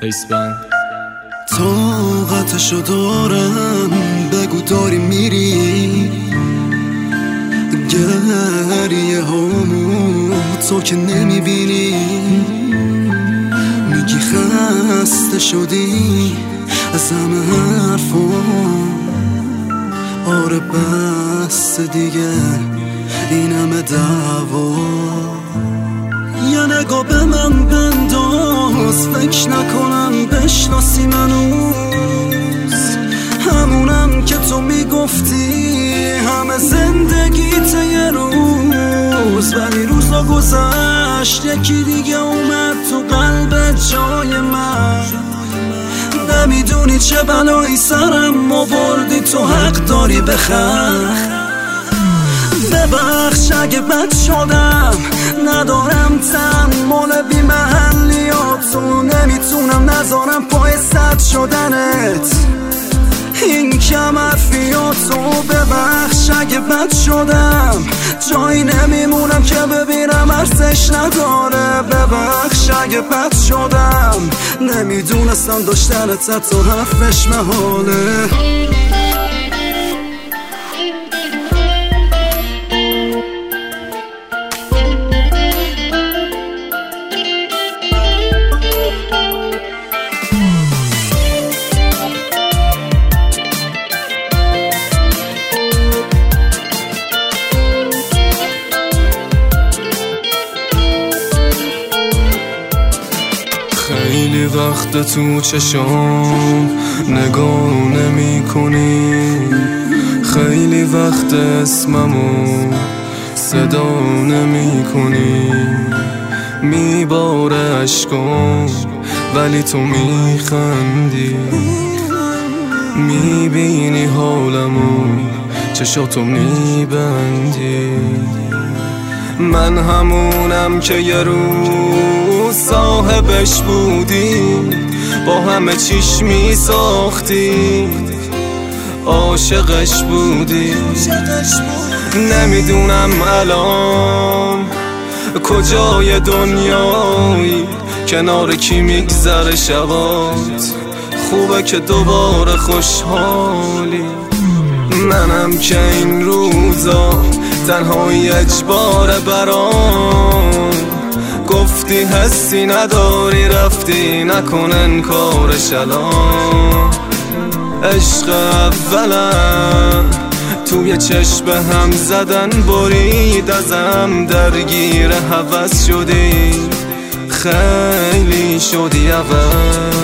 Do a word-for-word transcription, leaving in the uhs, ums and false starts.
اسپن طاقتشو دارم بگو داری میری گریه هامو تو که نمیبینی میگی خسته شدی از همه حرفام آره بس دیگه این همه دعوا یه نگاه به من بنداز فکر نکنم بشناسی منوز همونم که تو میگفتی همه زندگیت یه روز ولی روزا گذشت یکی دیگه اومد تو قلب جای من نمیدونی چه بلایی سرم آوردی تو حق داری بخند ببخش اگه بد شدم ندارم تحمل بی محلیاتو نمیتونم نذارم پای سد شدنت این کم حرفیاتو ببخش اگه بد شدم جایی نمیمونم که ببینم ارزش نداره ببخش اگه بد شدم نمیدونستم داشتنت حتی حرفش محاله خیلی وقت تو چشام نگاه نمی کنی خیلی وقت اسممو صدا نمی کنی میباره اشکام ولی تو میخندی میبینی حالمو چشاتو میبندی من همونم که یه روز صاحبش بودی با همه چیش می ساختی عاشقش بودی نمیدونم الان کجای دنیایی کنار کی میگذره شبات خوبه که دوباره خوشحالی منم که این روزا تنهایی اجباره برام گفتی حسی نداری رفتی نکن انکارش الان عشق اولم توی چشم هم زدن برید ازم درگیر هوس شدی خیلی شدی اول